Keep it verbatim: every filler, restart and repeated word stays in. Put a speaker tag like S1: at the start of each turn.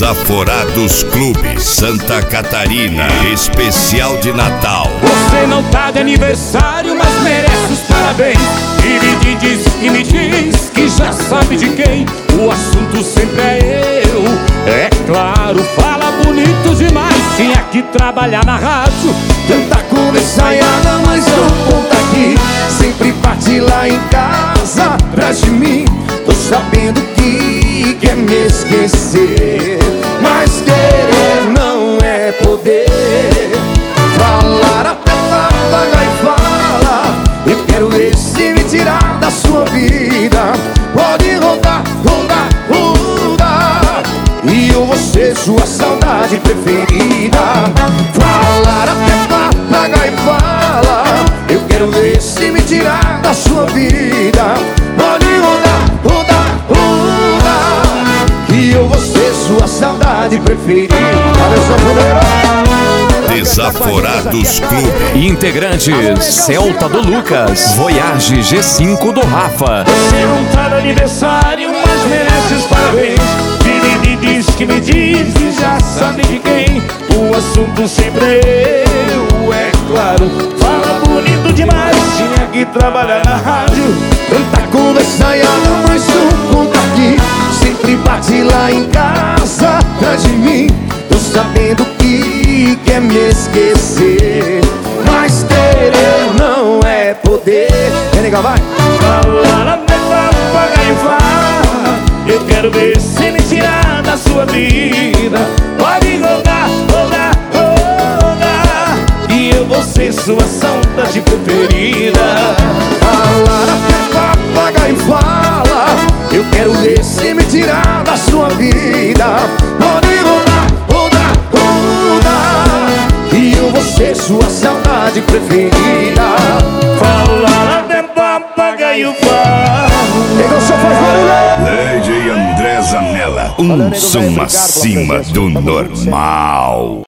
S1: Desaforados Clube Santa Catarina, especial de Natal.
S2: Você não tá de aniversário, mas merece os parabéns. E me diz, e me diz que já sabe de quem o assunto sempre é eu. É claro, fala bonito demais. Tinha que trabalhar na rádio.
S3: Tanta conversaiada, mas não conta aqui. Sempre bate lá em casa atrás de mim. Tô sabendo que quer me esquecer, mas querer não é poder. Falar até papagaio fala. Eu quero ver se me tirar da sua vida. Pode rodar, rodar, rodar, e eu vou ser sua saudade preferida. Falar até papagaio fala. Eu quero ver se me tirar da sua vida. Pode rodar, rodar, rodar, e eu vou ser sua saudade preferida.
S1: Desaforados Clube.
S4: Integrantes: Celta do Lucas, Voyage G cinco do Rafa.
S2: Você não tá de aniversário, mas merece os parabéns. Me, me diz que me diz que já sabe de quem o assunto sempre é eu. É claro, fala bonito demais. Tinha que trabalhar na rádio.
S3: Tanta conversaiada, mas não conta aqui. Sempre bate lá em casa atrás de mim. Tô sabendo que quer me esquecer, mas querer não é poder. Vem, nega, vai!
S2: Falar até papagaio fala. Eu quero ver se me tirar da sua vida. Pode rodar, rodar, rodar, e eu vou ser sua saudade preferida.
S3: Falar até papagaio fala. Eu quero ver se me tirar da sua vida. Pode rodar, rodar, rodar, e eu vou ser sua saudade preferida.
S2: Falar até papagaio fala.
S3: Pegou, só faz barulho.
S1: D J André Zanella, um som acima do normal.